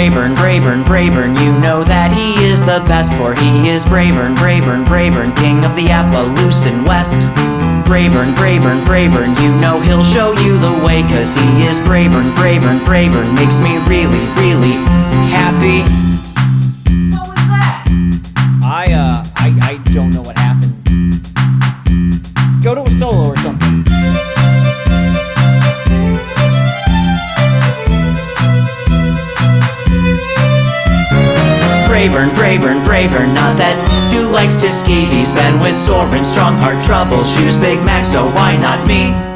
Brayburn, Brayburn, Brayburn, you know that he is the best, for he is Brayburn, Brayburn, Brayburn, king of the Appaloosan West. Brayburn, Brayburn, Brayburn, you know he'll show you the way, 'cause he is Brayburn, Brayburn, Brayburn, makes me really, really happy. What was that? I don't know what happened. Go to a solo or something. Brayburn, Brayburn, Brayburn, not that who likes to ski. He's been with Soren, Strong Heart, Troubleshoes, Big Mac, so why not me?